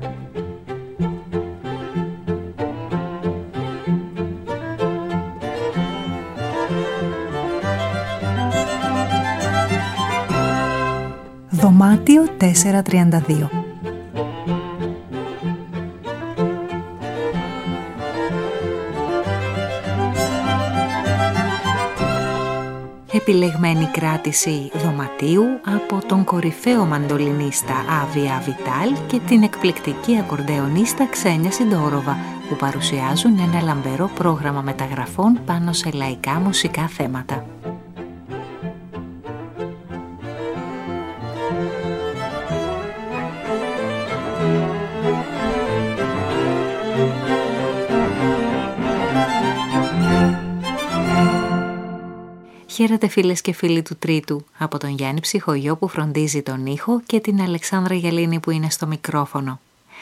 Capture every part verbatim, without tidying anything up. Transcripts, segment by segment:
Δωμάτιο τετρακόσια τριάντα δύο. Επιλεγμένη κράτηση δωματίου από τον κορυφαίο μαντολινίστα Άβη Αβιτάλ και την εκπληκτική ακορντεονίστα Ξένια Σιντόροβα, που παρουσιάζουν ένα λαμπερό πρόγραμμα μεταγραφών πάνω σε λαϊκά μουσικά θέματα. Χαίρετε φίλες και φίλοι του Τρίτου, από τον Γιάννη Ψυχογειό που φροντίζει τον ήχο και την Αλεξάνδρα Γελίνη που είναι στο μικρόφωνο.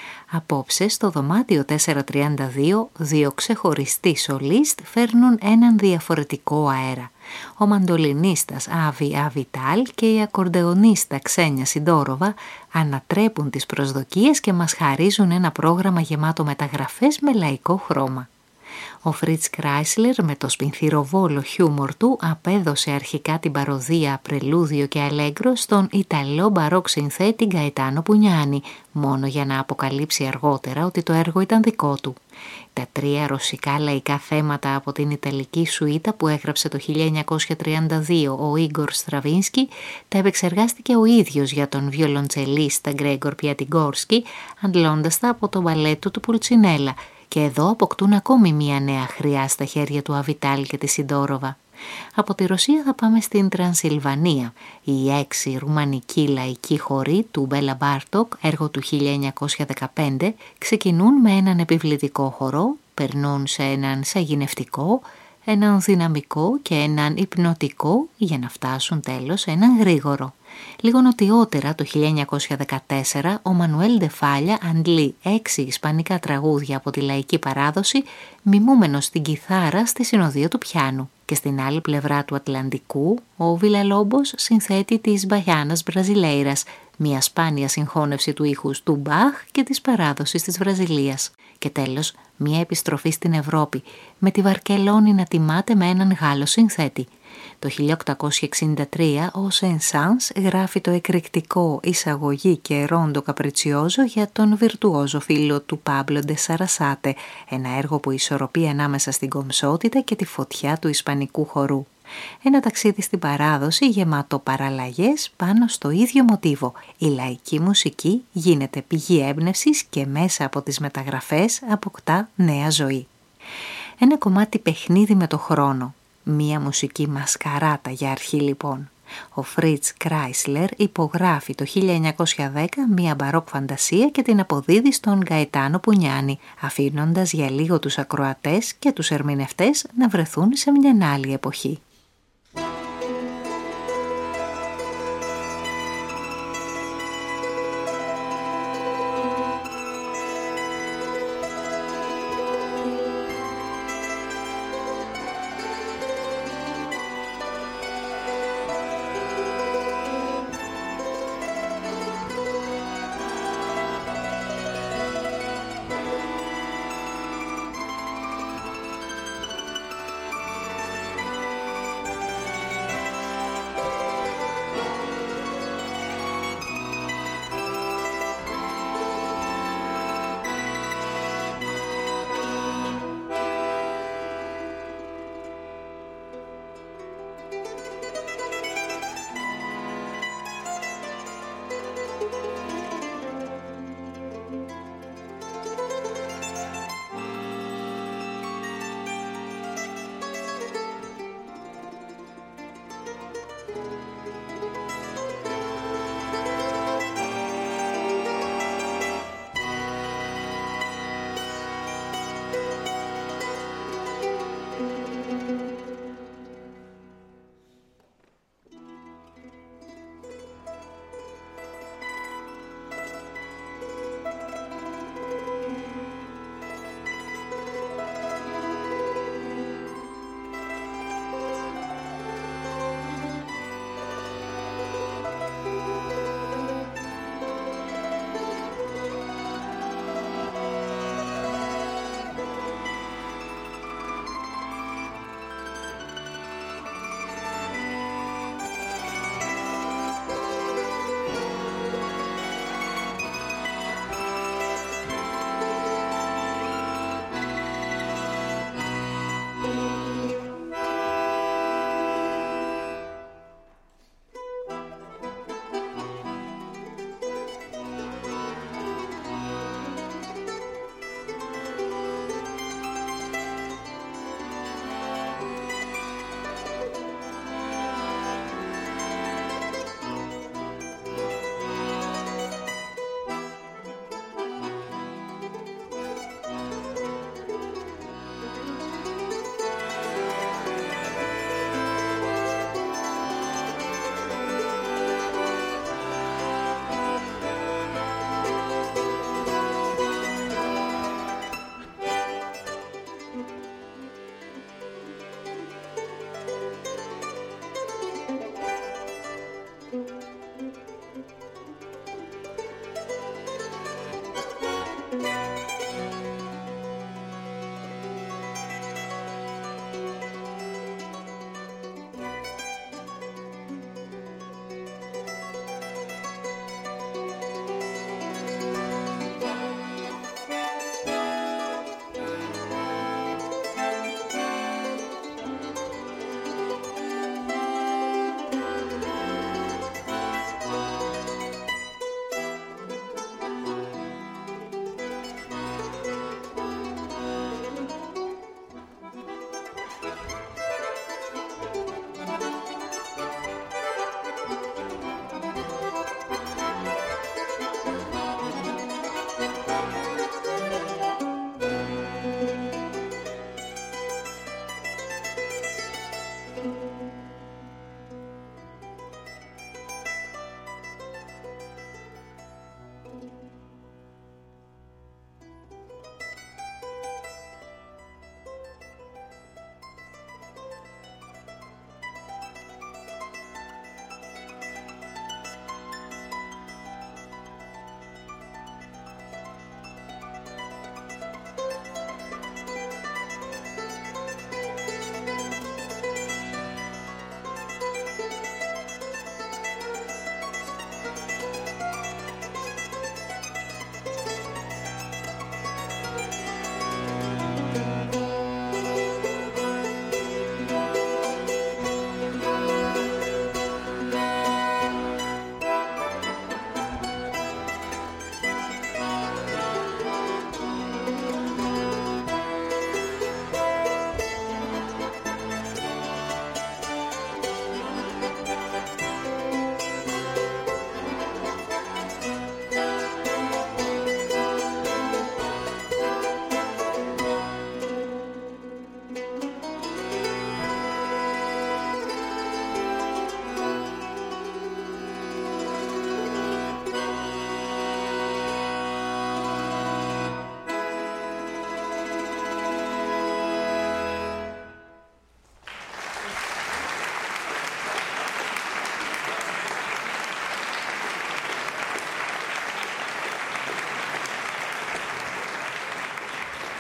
Απόψε στο δωμάτιο τετρακόσια τριάντα δύο, δύο ξεχωριστοί σολίστ φέρνουν έναν διαφορετικό αέρα. Ο μαντολινίστας Άβη Αβιτάλ και η ακορντεονίστα Ξένια Σιντόροβα ανατρέπουν τις προσδοκίες και μας χαρίζουν ένα πρόγραμμα γεμάτο μεταγραφές με λαϊκό χρώμα. Ο Φρίτς Κράισλερ με το σπινθυροβόλο χιούμορ του απέδωσε αρχικά την παροδία πρελούδιο και αλέγκρο στον Ιταλό μπαρόκ συνθέτη Γκαετάνο Πουνιάνι, μόνο για να αποκαλύψει αργότερα ότι το έργο ήταν δικό του. Τα τρία ρωσικά λαϊκά θέματα από την Ιταλική σουίτα που έγραψε το χίλια εννιακόσια τριάντα δύο ο Ίγκορ Στραβίνσκι τα επεξεργάστηκε ο ίδιος για τον βιολοντσελίστα Γκρέγκορ Πιατιγκόρσκι, αντλώντας τα από το μπαλέτο του Πουλτσινέλα, και εδώ αποκτούν ακόμη μία νέα χρειά στα χέρια του Αβιτάλ και τη Σιντόροβα. Από τη Ρωσία θα πάμε στην Τρανσιλβανία. Οι έξι ρουμανικοί λαϊκοί χοροί του Μπέλα Μπάρτοκ, έργο του χίλια εννιακόσια δεκαπέντε, ξεκινούν με έναν επιβλητικό χορό, περνούν σε έναν σαγηνευτικό, έναν δυναμικό και έναν υπνοτικό, για να φτάσουν τέλος σε έναν γρήγορο. Λίγο νοτιότερα, το χίλια εννιακόσια δεκατέσσερα, ο Μανουέλ Ντεφάλια αντλεί έξι ισπανικά τραγούδια από τη λαϊκή παράδοση, μιμούμενος στην κιθάρα στη συνοδεία του πιάνου. Και στην άλλη πλευρά του Ατλαντικού, ο Βιλαλόμπος συνθέτει της Μπαγιάνας Μπραζιλέιρας, μια σπάνια συγχώνευση του ήχους του Μπαχ και της παράδοσης της Βραζιλίας. Και τέλος, μια επιστροφή στην Ευρώπη, με τη Βαρκελόνη να τιμάται με έναν Γάλλο συνθέτη. Το χίλια οκτακόσια εξήντα τρία ο Σεν-Σανς γράφει το εκρηκτικό «Εισαγωγή και ρόντο καπριτσιόζο» για τον βιρτουόζο φίλο του Πάμπλο ντε Σαρασάτε, ένα έργο που ισορροπεί ανάμεσα στην κομψότητα και τη φωτιά του ισπανικού χορού. Ένα ταξίδι στην παράδοση γεμάτο παραλλαγές πάνω στο ίδιο μοτίβο. Η λαϊκή μουσική γίνεται πηγή έμπνευσης και μέσα από τις μεταγραφές αποκτά νέα ζωή. Ένα κομμάτι παιχνίδι με το χρόνο. Μία μουσική μασκαράτα για αρχή λοιπόν. Ο Φρίτς Κράισλερ υπογράφει το χίλια εννιακόσια δέκα μία μπαρόκ φαντασία και την αποδίδει στον Γκαετάνο Πουνιάνι, αφήνοντας για λίγο τους ακροατές και τους ερμηνευτές να βρεθούν σε μια άλλη εποχή.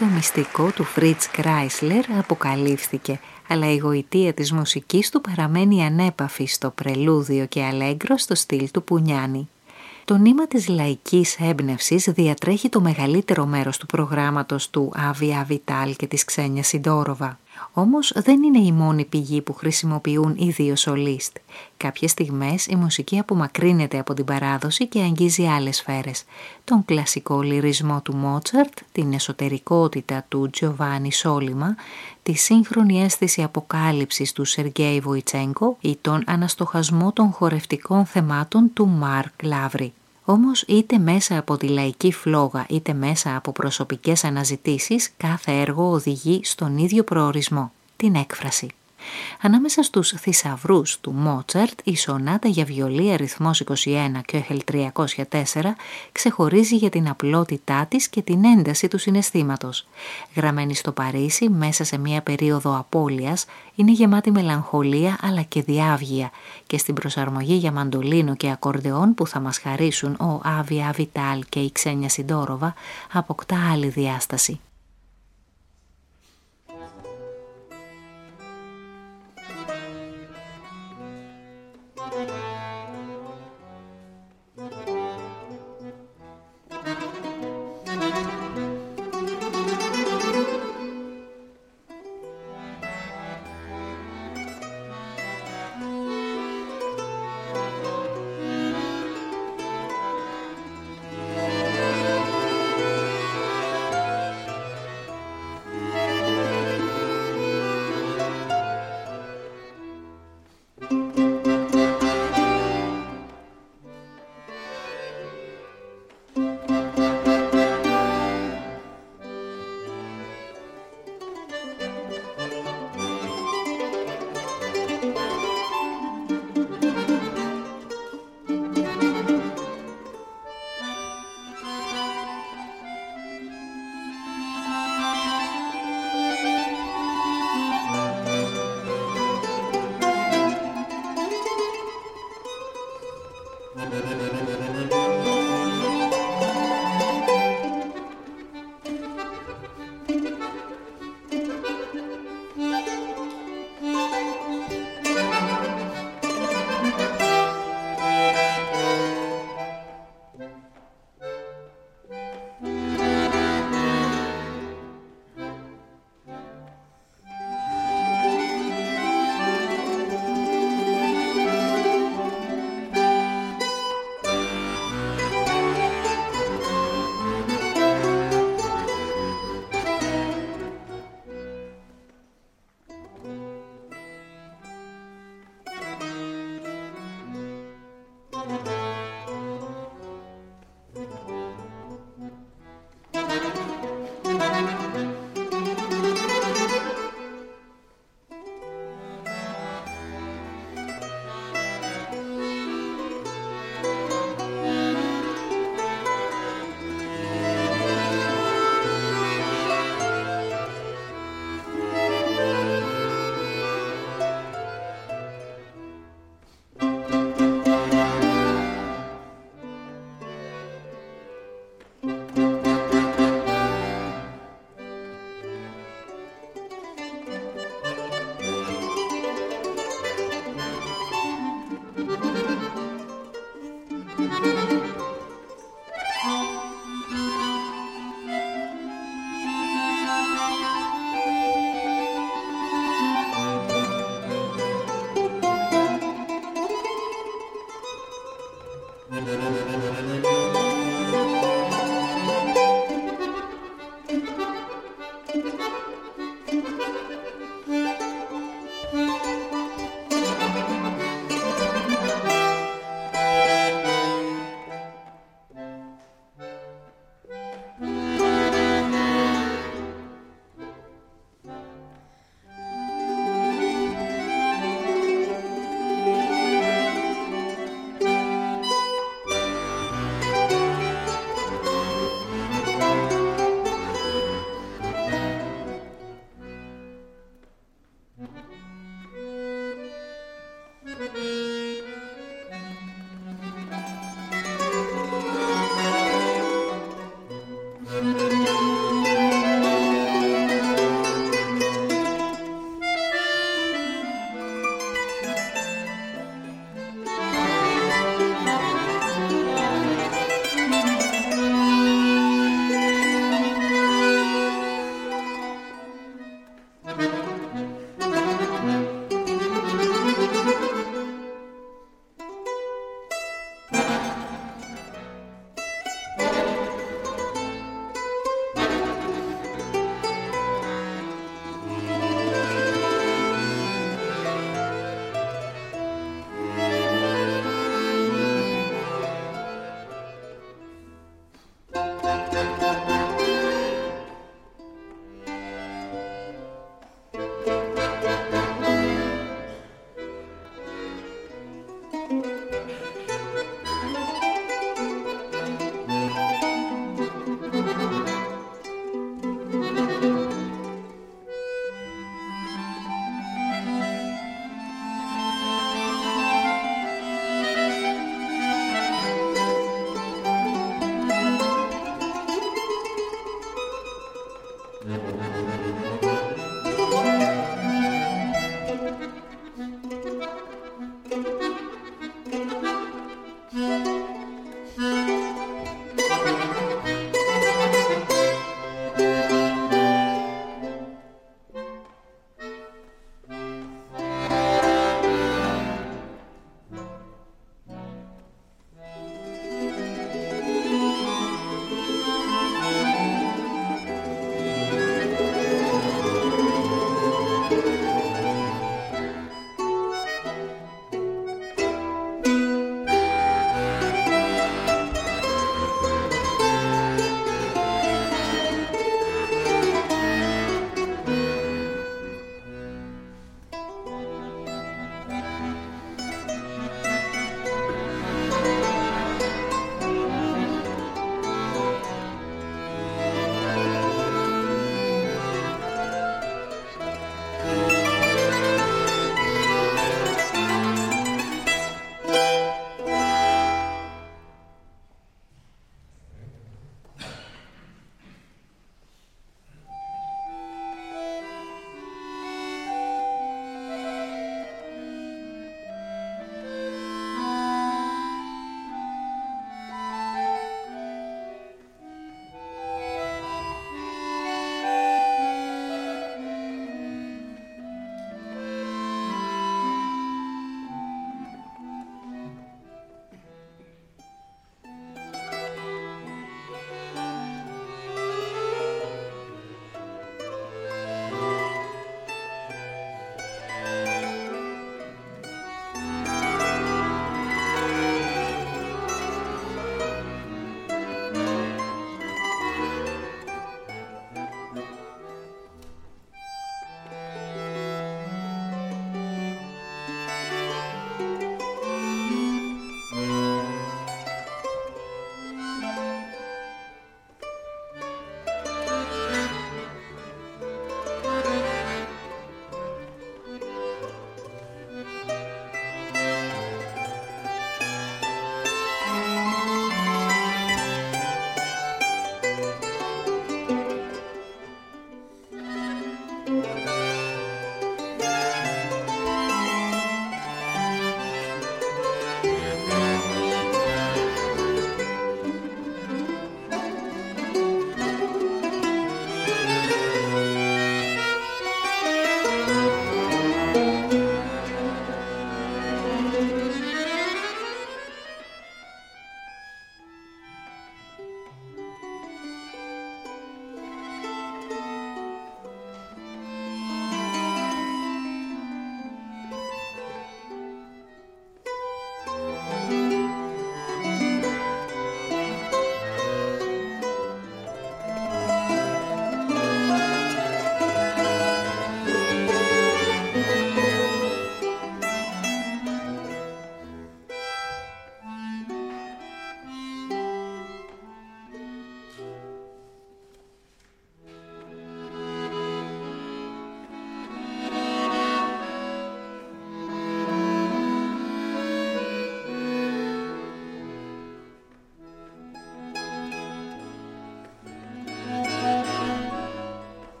το μυστικό του Φριτς Κράισλερ αποκαλύφθηκε, αλλά η γοητεία της μουσικής του παραμένει ανέπαφη στο πρελούδιο και αλέγκρο στο στυλ του Πουνιάνι. Το νήμα της λαϊκής έμπνευσης διατρέχει το μεγαλύτερο μέρος του προγράμματος του Άβι Αβιτάλ και της Ξένια Σιντόροβα. Όμως δεν είναι η μόνη πηγή που χρησιμοποιούν οι δύο σολίστ. Κάποιες στιγμές η μουσική απομακρύνεται από την παράδοση και αγγίζει άλλες σφαίρες. Τον κλασικό λυρισμό του Μότσαρτ, την εσωτερικότητα του Τζοβάνι Σόλιμα, τη σύγχρονη αίσθηση αποκάλυψης του Σεργέι Βοητσέγκο ή τον αναστοχασμό των χορευτικών θεμάτων του Μάρκ Λαύρη. Όμως είτε μέσα από τη λαϊκή φλόγα είτε μέσα από προσωπικές αναζητήσεις, κάθε έργο οδηγεί στον ίδιο προορισμό, την έκφραση. Ανάμεσα στους θησαυρούς του Μότσαρτ, η σονάτα για βιολί αριθμός είκοσι ένα Κιόχελ τριακόσια τέσσερα ξεχωρίζει για την απλότητά της και την ένταση του συναισθήματος. Γραμμένη στο Παρίσι, μέσα σε μια περίοδο απώλειας, είναι γεμάτη μελαγχολία αλλά και διάβγεια και στην προσαρμογή για μαντολίνο και ακορντεόν που θα μας χαρίσουν ο Άβι Αβιτάλ και η Ξένια Σιντόροβα αποκτά άλλη διάσταση.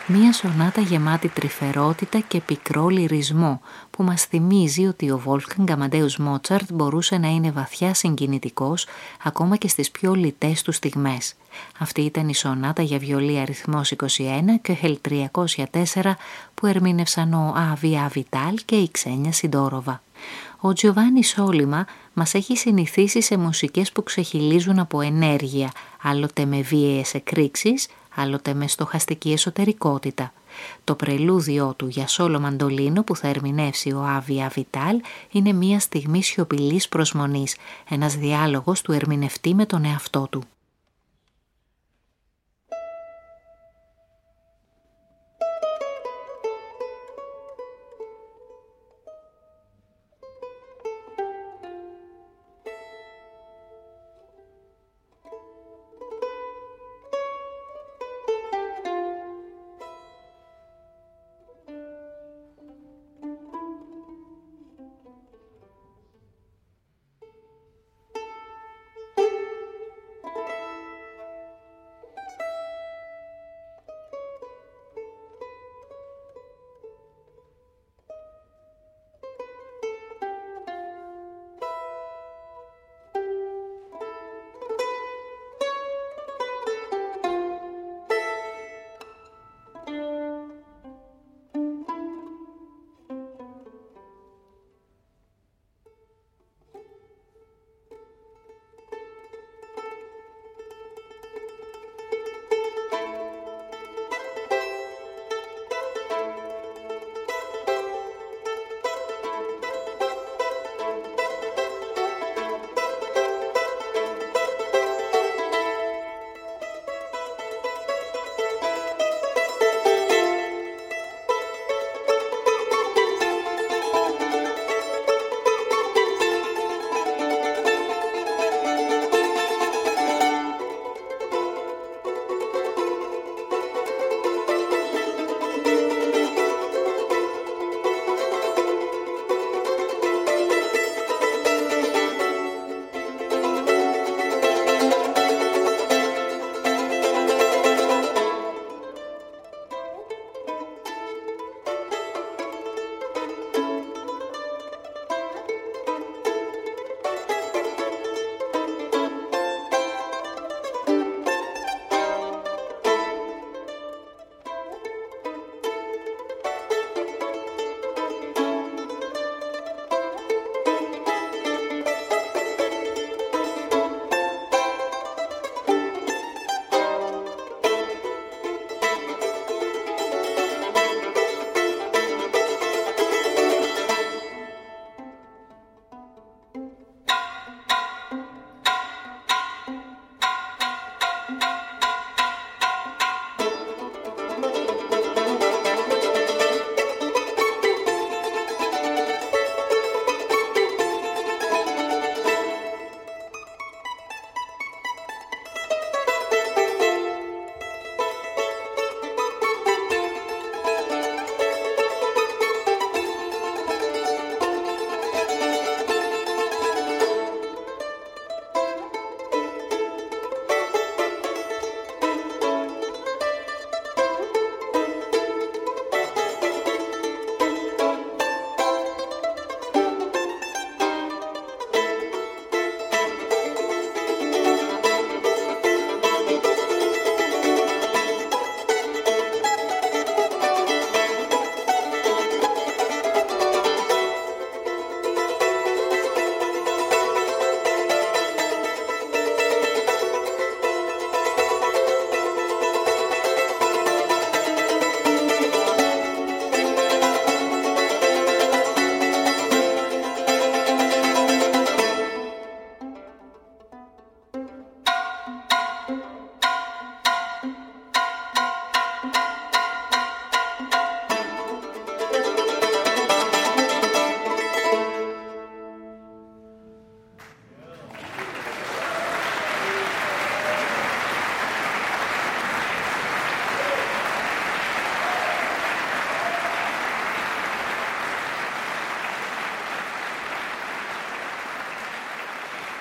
Μία σονάτα γεμάτη τρυφερότητα και πικρό λυρισμό που μας θυμίζει ότι ο Wolfgang Amadeus Mozart μπορούσε να είναι βαθιά συγκινητικός ακόμα και στις πιο λιτές του στιγμές. Αυτή ήταν η σονάτα για βιολί αριθμός είκοσι ένα και ο Hel τριακόσια τέσσερα που ερμήνευσαν ο Άβι Αβιτάλ και η Ξένια Σιντόροβα. Ο Τζιοβάνι Σόλιμα μας έχει συνηθίσει σε μουσικές που ξεχυλίζουν από ενέργεια, άλλοτε με βίαιες εκρήξεις, άλλοτε με στοχαστική εσωτερικότητα. Το πρελούδιό του για σόλο μαντολίνο που θα ερμηνεύσει ο Άβι Αβιτάλ είναι μια στιγμή σιωπηλής προσμονής, ένας διάλογος του ερμηνευτή με τον εαυτό του.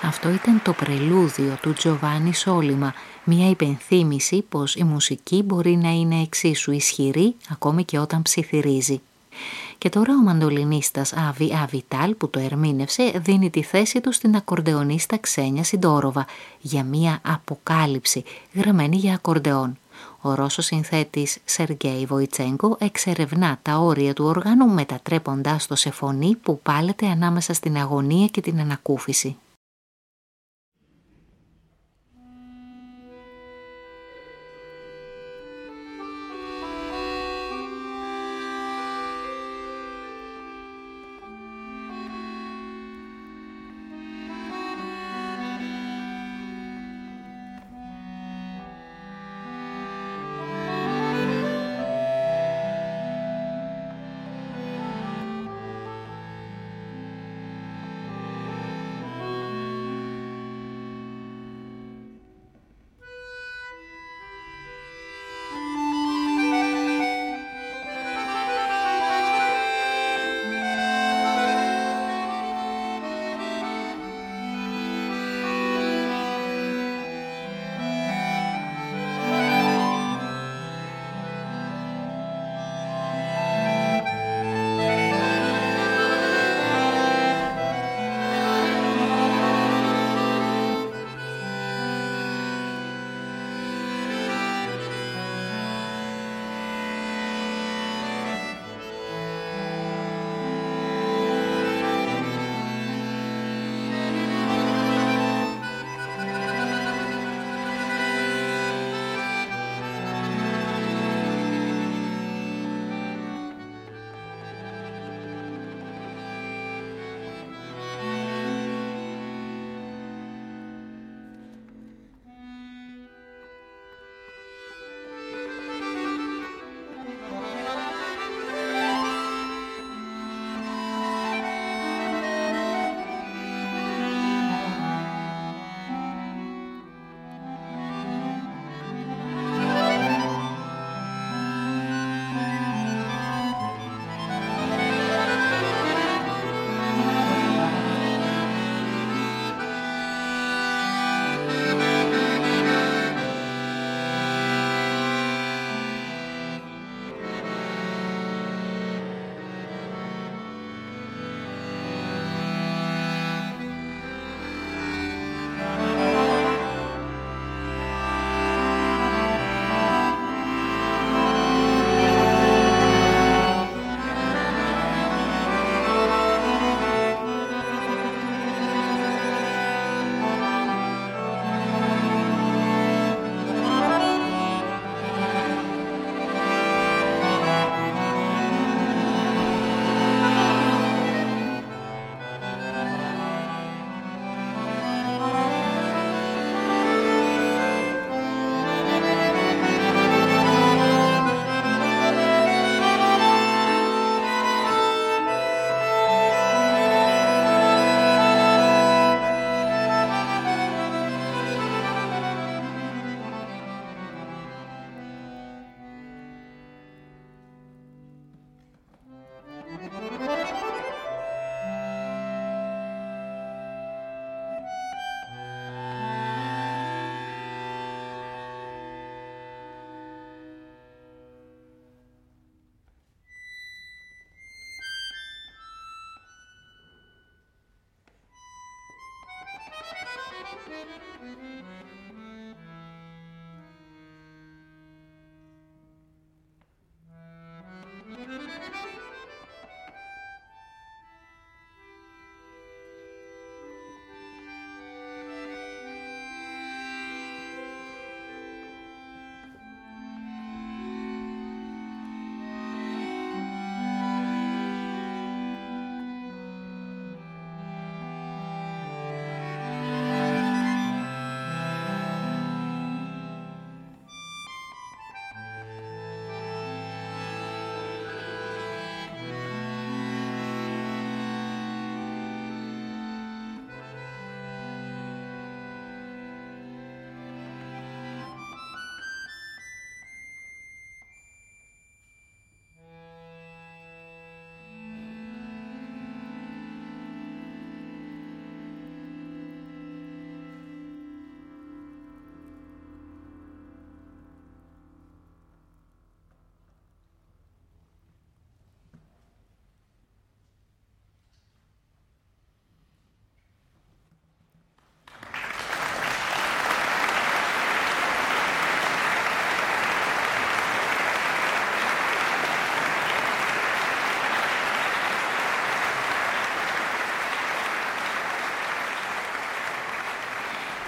Αυτό ήταν το πρελούδιο του Τζοβάνι Σόλιμα, μια υπενθύμηση πως η μουσική μπορεί να είναι εξίσου ισχυρή ακόμη και όταν ψιθυρίζει. Και τώρα ο μαντολινίστας Άβη Αβιτάλ που το ερμήνευσε δίνει τη θέση του στην ακορντεονίστα Ξένια Σιντόροβα για μια αποκάλυψη γραμμένη για ακορντεόν. Ο Ρώσος συνθέτης Σεργέι Βοητσέγκο εξερευνά τα όρια του όργανου μετατρέποντάς το σε φωνή που πάλεται ανάμεσα στην αγωνία και την ανακούφιση.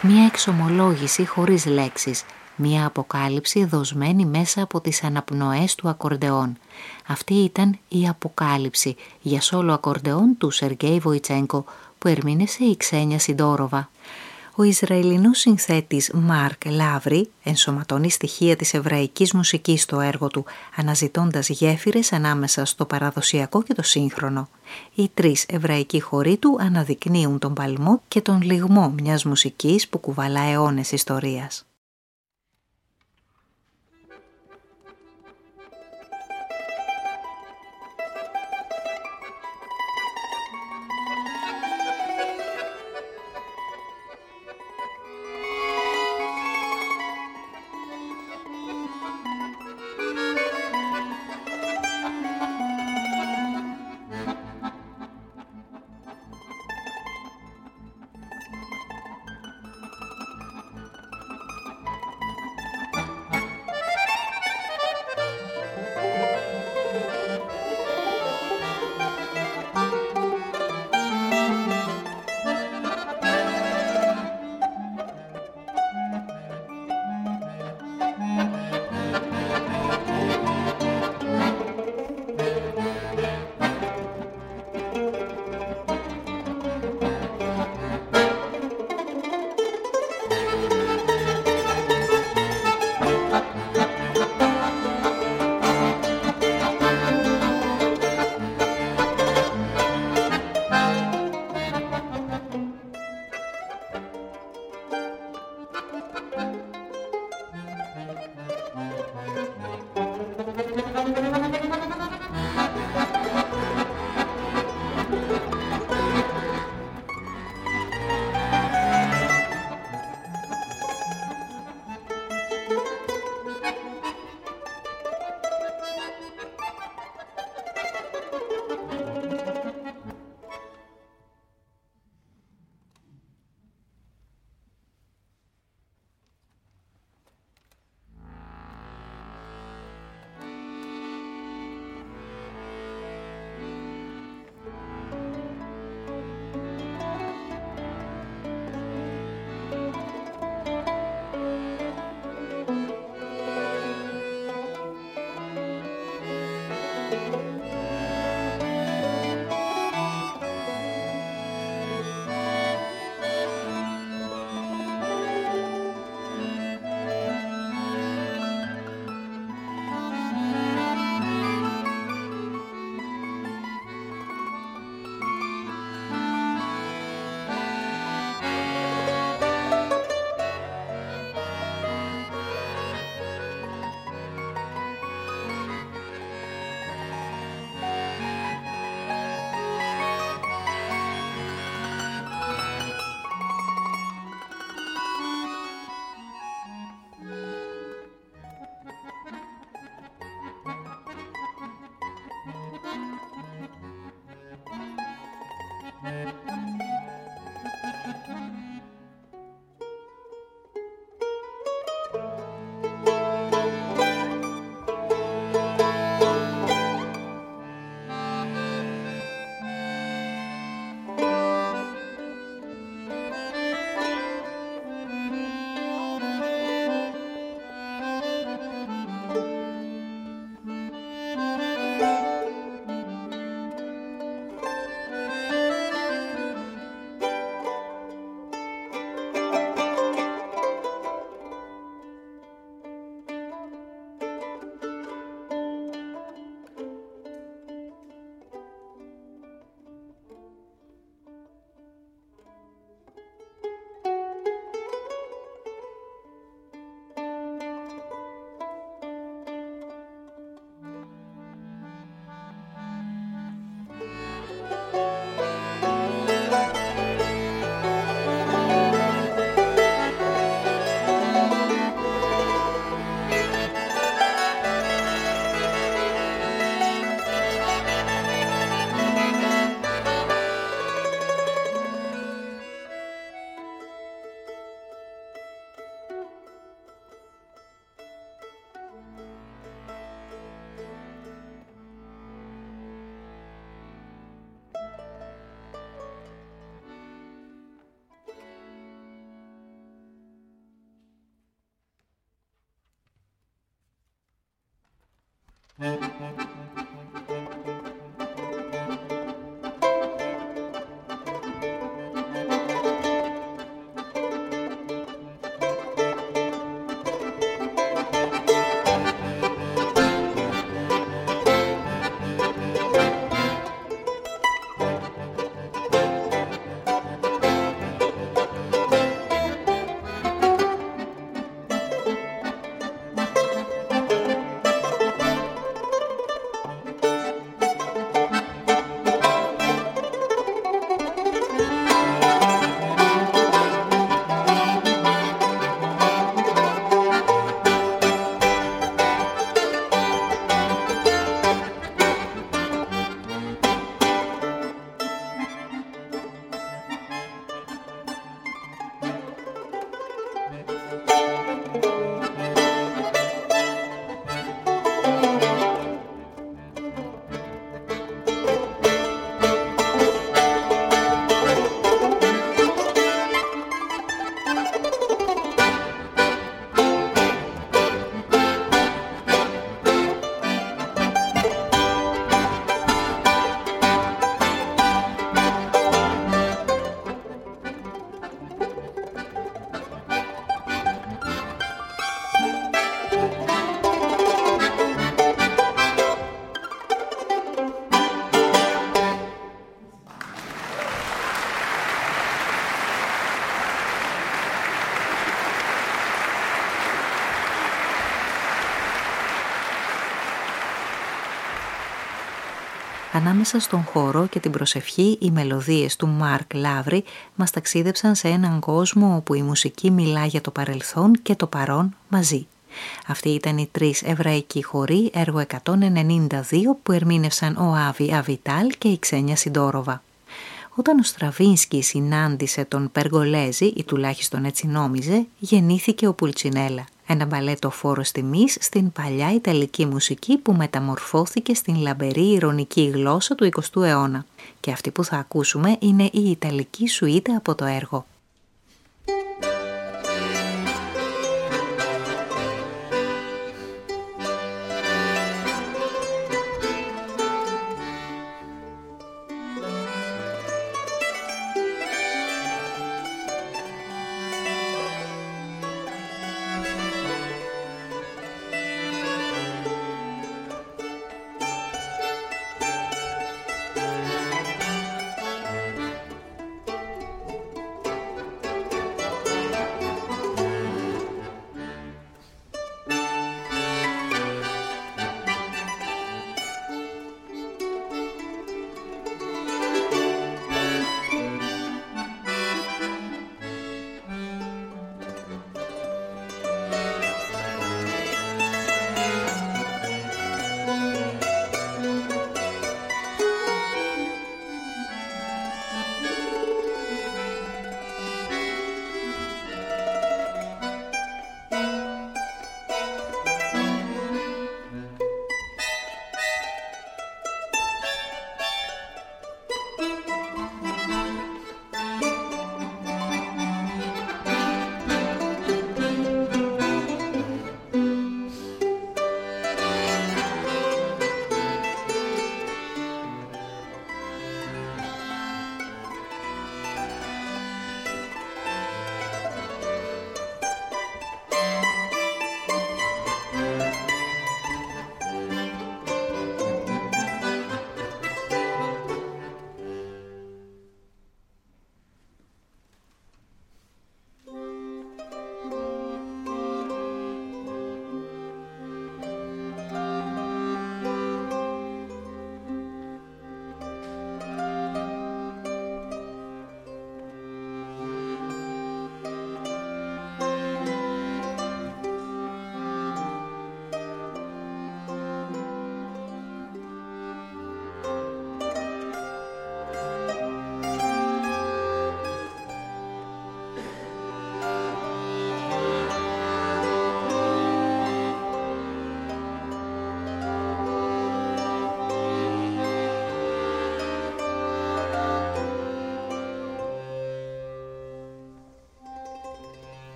Μία εξομολόγηση χωρίς λέξεις, μία αποκάλυψη δοσμένη μέσα από τις αναπνοές του ακορντεόν. Αυτή ήταν η αποκάλυψη για σόλο ακορντεόν του Σεργέη Βοητσένκο που ερμήνευσε η Ξένια Σιντόροβα. Ο Ισραηλινός συνθέτης Μάρκ Λαύρη ενσωματώνει στοιχεία της εβραϊκής μουσικής στο έργο του, αναζητώντας γέφυρες ανάμεσα στο παραδοσιακό και το σύγχρονο. Οι τρεις εβραϊκοί χοροί του αναδεικνύουν τον παλμό και τον λυγμό μιας μουσικής που κουβαλά αιώνες ιστορίας. Ανάμεσα στον χορό και την προσευχή, οι μελωδίες του Μάρκ Λαύρη μας ταξίδεψαν σε έναν κόσμο όπου η μουσική μιλά για το παρελθόν και το παρόν μαζί. Αυτοί ήταν οι τρεις εβραϊκοί χοροί, έργο εκατόν ενενήντα δύο, που ερμήνευσαν ο Άβη Αβιτάλ και η Ξένια Σιντόροβα. Όταν ο Στραβίνσκι συνάντησε τον Περγολέζη, ή τουλάχιστον έτσι νόμιζε, γεννήθηκε ο Πουλτσινέλα. Ένα μπαλέτο φόρος τιμής στην παλιά ιταλική μουσική που μεταμορφώθηκε στην λαμπερή ειρωνική γλώσσα του εικοστού αιώνα. Και αυτή που θα ακούσουμε είναι η ιταλική σουίτα από το έργο.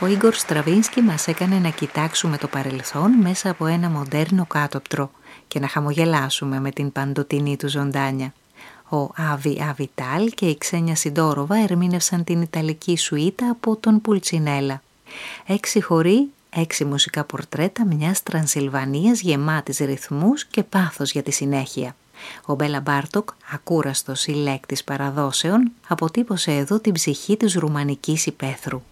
Ο Ίγκορ Στραβίνσκι μας έκανε να κοιτάξουμε το παρελθόν μέσα από ένα μοντέρνο κάτωπτρο και να χαμογελάσουμε με την παντοτινή του ζωντάνια. Ο Άβι Αβιτάλ και η Ξένια Σιντόροβα ερμήνευσαν την Ιταλική σουίτα από τον Πουλτσινέλα. Έξι χοροί, έξι μουσικά πορτρέτα μιας Τρανσιλβανίας γεμάτης ρυθμούς και πάθος για τη συνέχεια. Ο Μπέλα Μπάρτοκ, ακούραστος συλλέκτης παραδόσεων, αποτύπωσε εδώ την ψυχή της ρουμανικής υπαίθρου.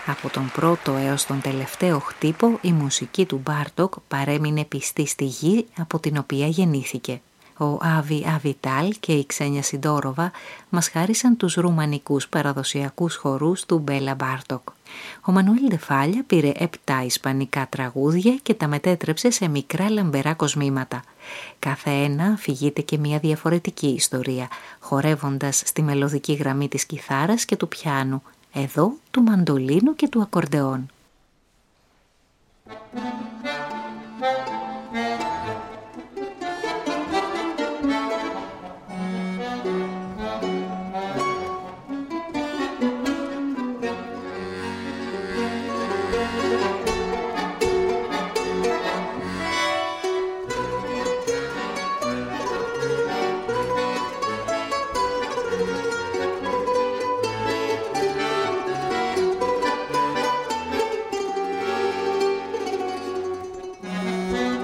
Από τον πρώτο έως τον τελευταίο χτύπο η μουσική του Μπάρτοκ παρέμεινε πιστή στη γη από την οποία γεννήθηκε. Ο Άβι Αβιτάλ και η Ξένια Σιντόροβα μας χάρισαν τους ρουμανικούς παραδοσιακούς χορούς του Μπέλα Μπάρτοκ. Ο Μανουέλ Ντεφάλια πήρε επτά ισπανικά τραγούδια και τα μετέτρεψε σε μικρά λαμπερά κοσμήματα. Κάθε ένα αφηγείται και μια διαφορετική ιστορία, χορεύοντας στη μελωδική γραμμή της κιθάρας και του πιάνου, εδώ του μαντολίνου και του ακορντεόν. Thank you.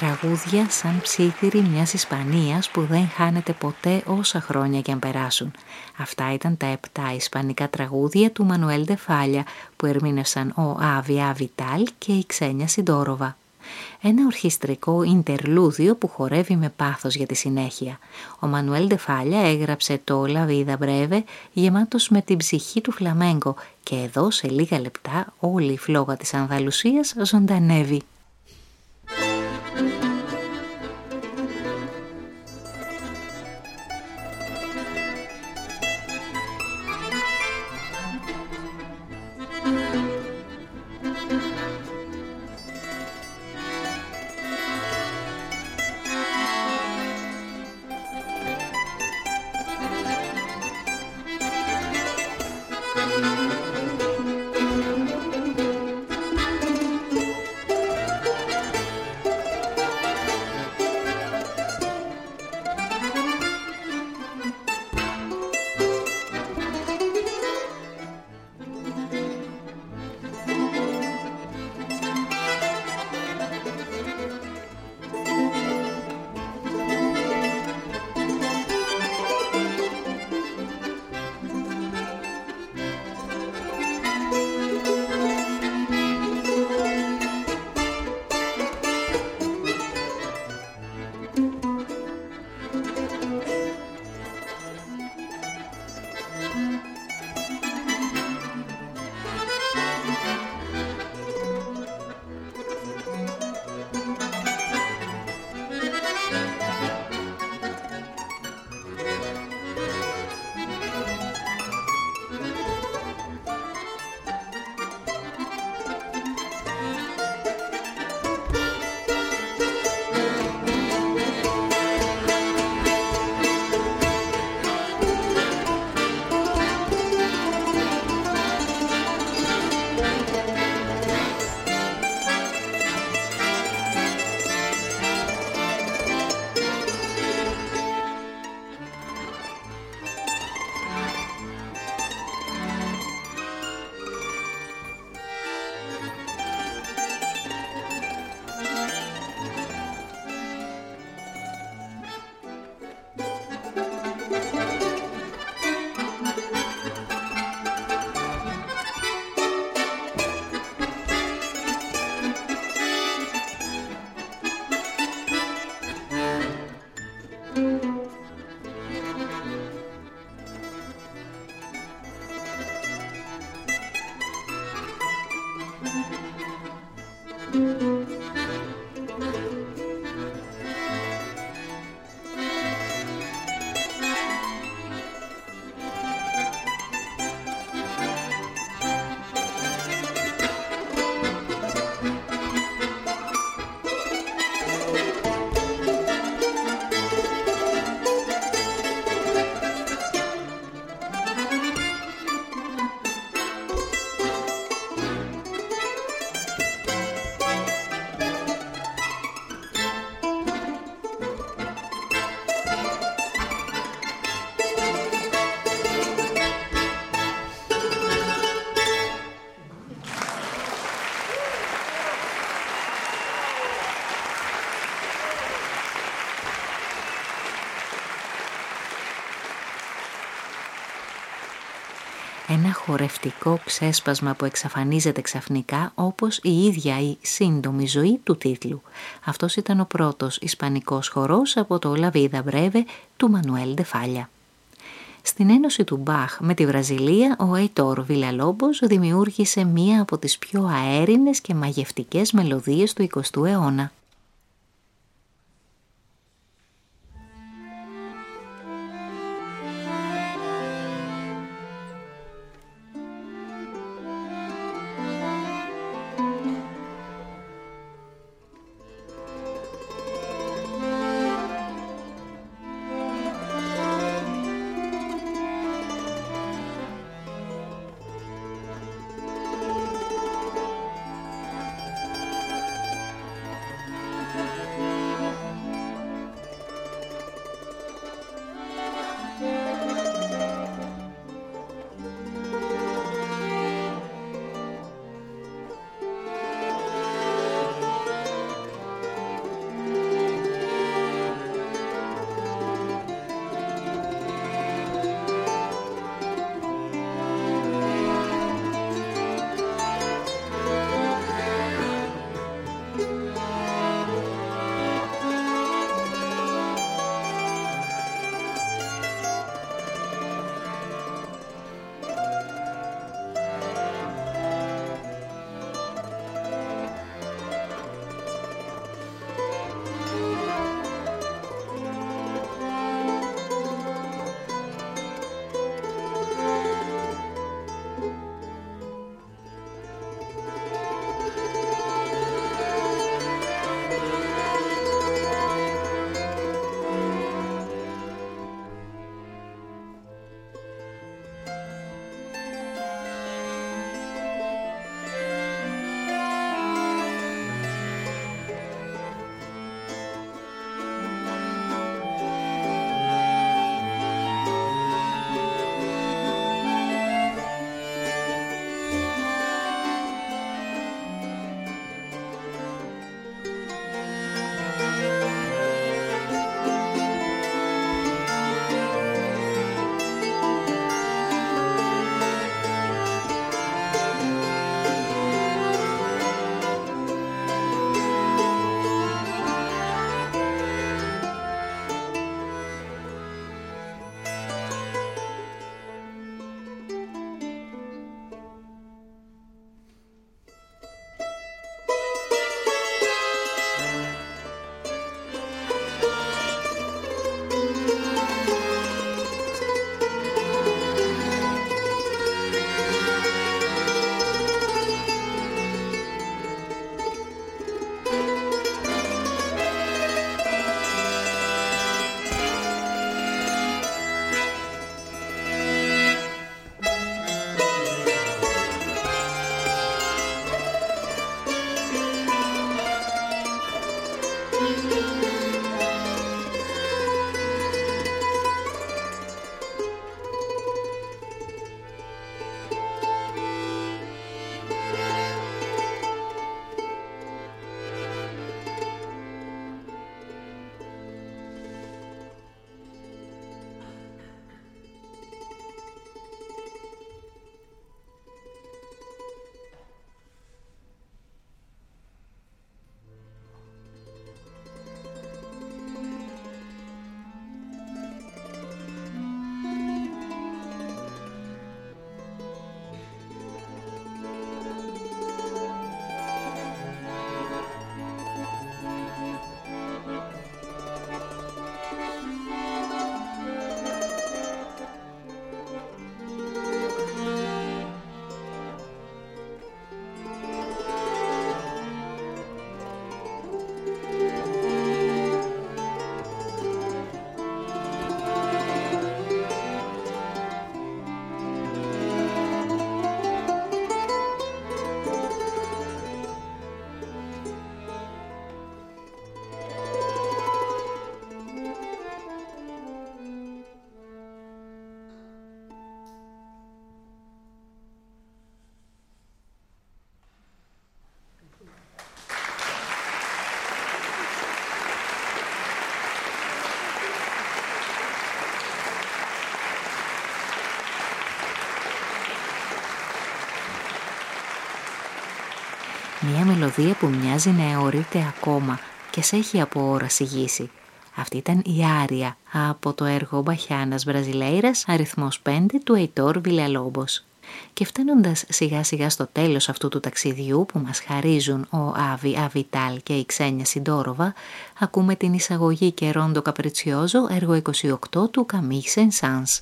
τραγούδια σαν ψήθυροι μιας Ισπανίας που δεν χάνεται ποτέ όσα χρόνια και αν περάσουν. Αυτά ήταν τα επτά ισπανικά τραγούδια του Μανουέλ ντε Φάλια που ερμήνευσαν ο Άβια Βιτάλ και η Ξένια Σιντόροβα. Ένα ορχιστρικό ιντερλούδιο που χορεύει με πάθος για τη συνέχεια. Ο Μανουέλ ντε Φάλια έγραψε το La Vida Breve γεμάτος με την ψυχή του φλαμέγκο και εδώ σε λίγα λεπτά όλη η φλόγα της Ανδαλουσίας ζωντανεύει. Ένα χορευτικό ξέσπασμα που εξαφανίζεται ξαφνικά όπως η ίδια η σύντομη ζωή του τίτλου. Αυτός ήταν ο πρώτος ισπανικός χορός από το La Vida Breve του Μανουέλ ντε Φάλια. Στην ένωση του Μπαχ με τη Βραζιλία, ο Αϊτόρ Βιλαλόμπος δημιούργησε μία από τις πιο αέρινες και μαγευτικές μελωδίες του εικοστού αιώνα. Μια μελωδία που μοιάζει να αιωρείται ακόμα και σε έχει από ώρα σιγήσει. Αυτή ήταν η Άρια από το έργο Μπαχιάνας Μπραζιλέιρας αριθμός πέντε του Αϊτόρ Βιλαλόμπος. Και φτάνοντας σιγά σιγά στο τέλος αυτού του ταξιδιού που μας χαρίζουν ο Άβι Αβιτάλ και η Ξένια Σιντόροβα, ακούμε την εισαγωγή και Ρόντο Καπριτσιόζο, έργο είκοσι οκτώ του Καμίχ Σεν-Σάνς.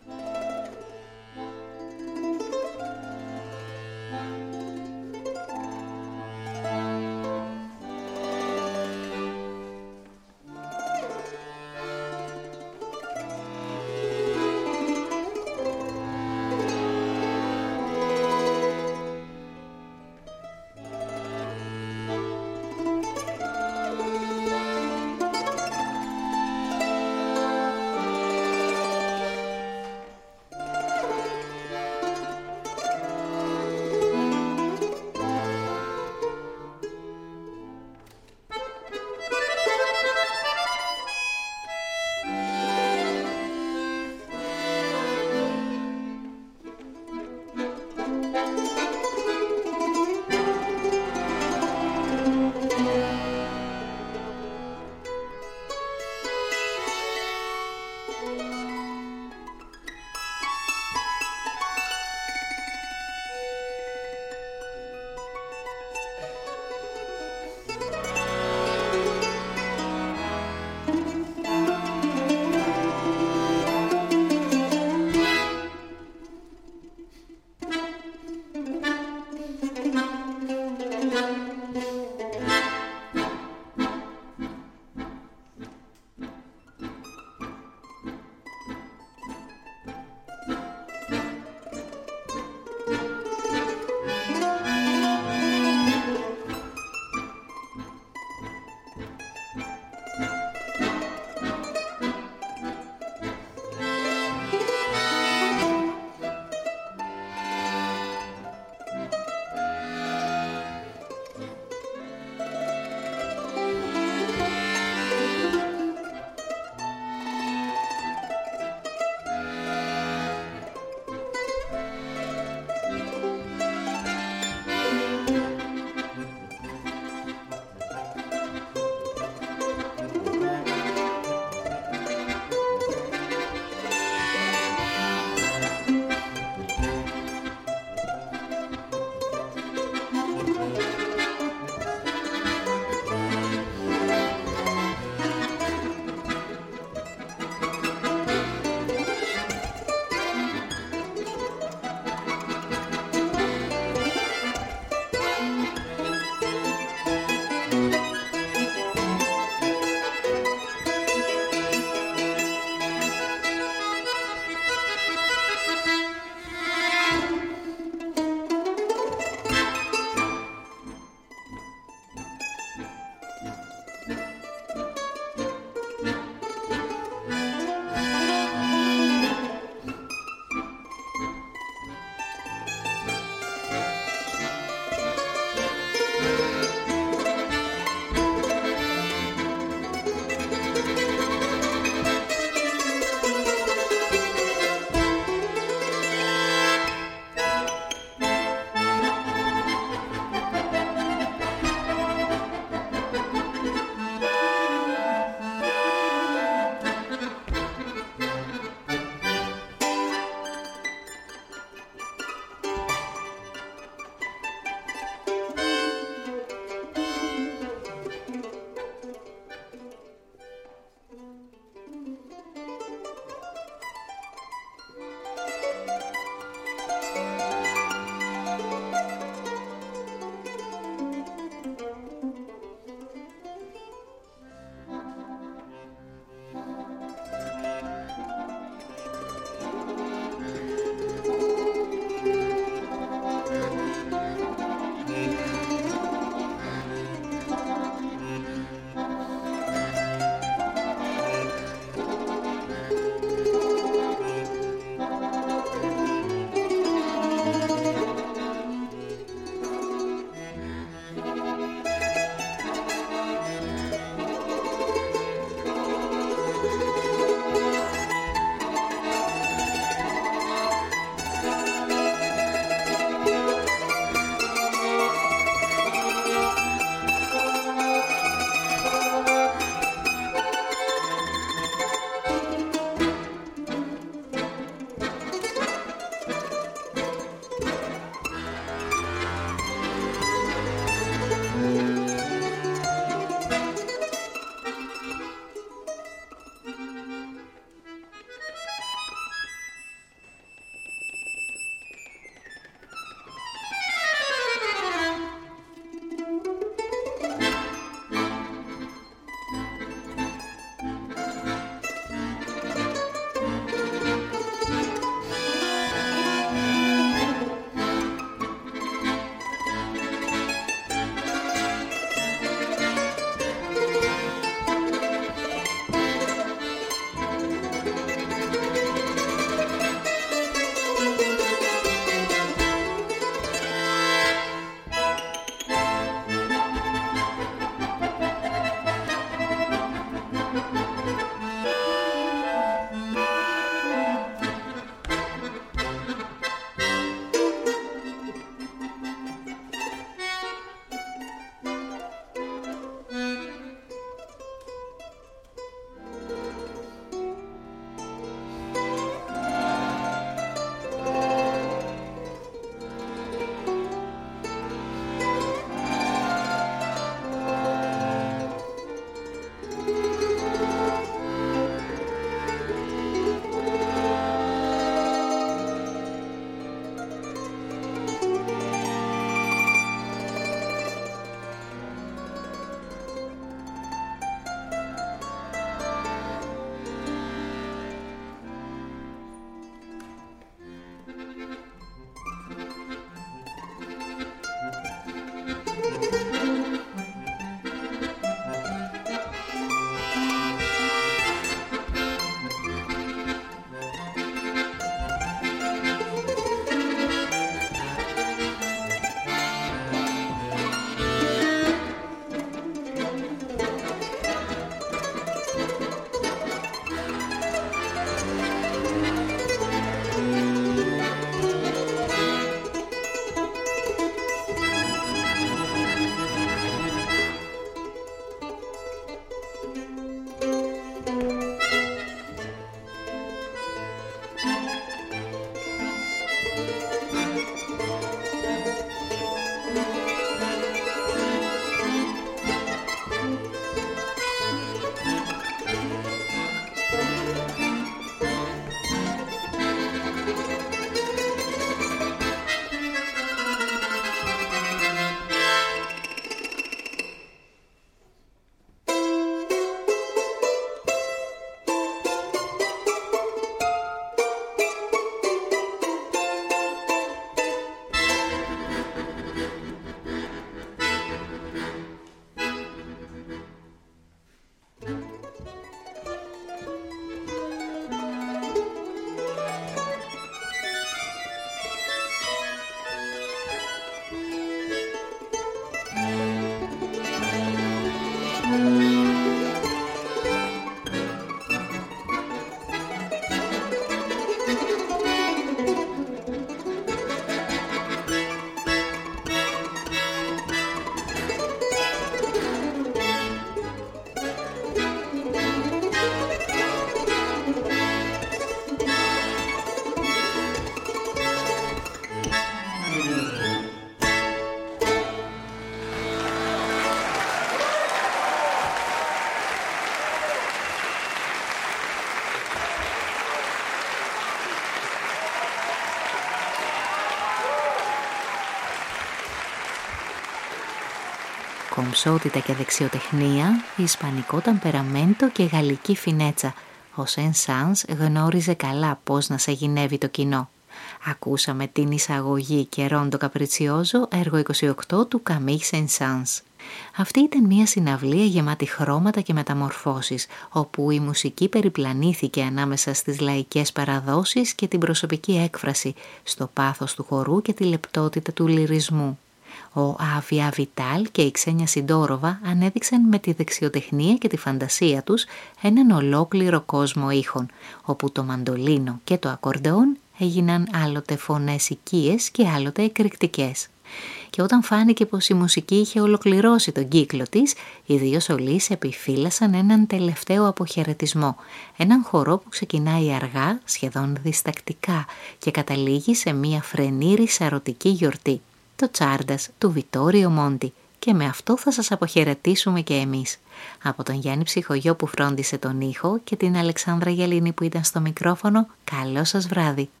Κομψότητα και δεξιοτεχνία, ισπανικό ταμπεραμέντο και γαλλική φινέτσα. Ο Σεν-Σανς γνώριζε καλά πώς να σαγηνεύει το κοινό. Ακούσαμε την εισαγωγή και Ρόντο Καπριτσιόζο, έργο είκοσι οκτώ του Καμίγ Σεν-Σανς. Αυτή ήταν μια συναυλία γεμάτη χρώματα και μεταμορφώσεις, όπου η μουσική περιπλανήθηκε ανάμεσα στις λαϊκές παραδόσεις και την προσωπική έκφραση, στο πάθος του χορού και τη λεπτότητα του λυρισμού. Ο Άβια Βιτάλ και η Ξένια Σιντόροβα ανέδειξαν με τη δεξιοτεχνία και τη φαντασία τους έναν ολόκληρο κόσμο ήχων, όπου το μαντολίνο και το ακορντεόν έγιναν άλλοτε φωνές οικίες και άλλοτε εκρηκτικές. Και όταν φάνηκε πως η μουσική είχε ολοκληρώσει τον κύκλο της, οι δύο σολείς επιφύλασαν έναν τελευταίο αποχαιρετισμό, έναν χορό που ξεκινάει αργά, σχεδόν διστακτικά και καταλήγει σε μια φρενήρη σαρωτική γιορτή. Το Τσάρντας του Βιτόριο Μόντι, και με αυτό θα σας αποχαιρετήσουμε και εμείς. Από τον Γιάννη Ψυχογειό που φρόντισε τον ήχο και την Αλεξάνδρα Γελίνη που ήταν στο μικρόφωνο, καλό σας βράδυ.